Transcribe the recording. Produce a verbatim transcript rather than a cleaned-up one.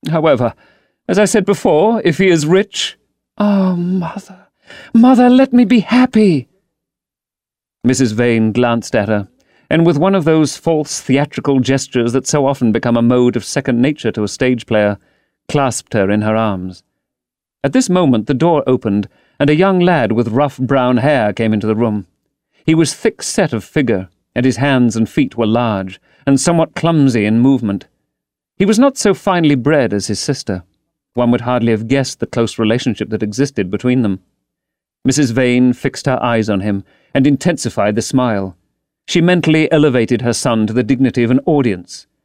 However, as I said before, if he is rich— Oh, Mother, Mother, let me be happy!" Missus Vane glanced at her, and with one of those false theatrical gestures that so often become a mode of second nature to a stage player, clasped her in her arms. At this moment the door opened, and a young lad with rough brown hair came into the room. He was thick-set of figure, and his hands and feet were large, and somewhat clumsy in movement. He was not so finely bred as his sister. One would hardly have guessed the close relationship that existed between them. Missus Vane fixed her eyes on him, and intensified the smile. She mentally elevated her son to the dignity of an audience,